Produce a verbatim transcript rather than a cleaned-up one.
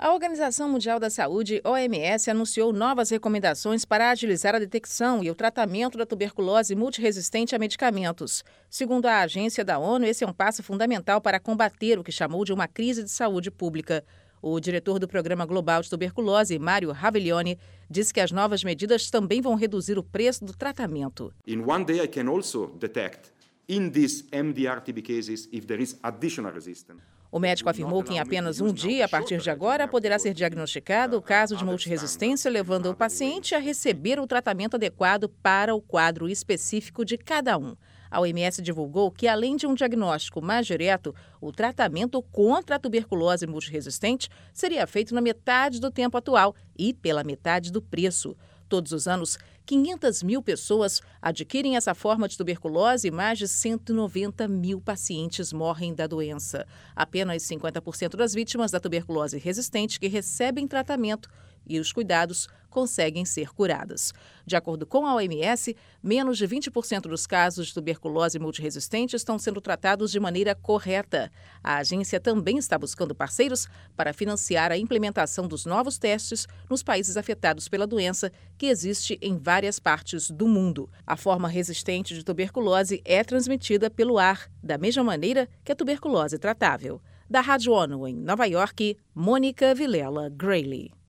A Organização Mundial da Saúde, O M S, anunciou novas recomendações para agilizar a detecção e o tratamento da tuberculose multiresistente a medicamentos. Segundo a agência da ONU, esse é um passo fundamental para combater o que chamou de uma crise de saúde pública. O diretor do Programa Global de Tuberculose, Mário Raviglione, disse que as novas medidas também vão reduzir o preço do tratamento. In one day I can also detect in these M D R T B cases if there is additional resistance. O médico afirmou que em apenas um dia, a partir de agora, poderá ser diagnosticado o caso de multiresistência, levando o paciente a receber o tratamento adequado para o quadro específico de cada um. A O M S divulgou que, além de um diagnóstico mais direto, o tratamento contra a tuberculose multiresistente seria feito na metade do tempo atual e pela metade do preço. Todos os anos, quinhentas mil pessoas adquirem essa forma de tuberculose e mais de cento e noventa mil pacientes morrem da doença. Apenas cinquenta por cento das vítimas da tuberculose resistente que recebem tratamento e os cuidados conseguem ser curadas. De acordo com a O M S, menos de vinte por cento dos casos de tuberculose multiresistente estão sendo tratados de maneira correta. A agência também está buscando parceiros para financiar a implementação dos novos testes nos países afetados pela doença, que existe em várias partes do mundo. A forma resistente de tuberculose é transmitida pelo ar, da mesma maneira que a tuberculose tratável. Da Rádio ONU em Nova York, Mônica Vilela Grayley.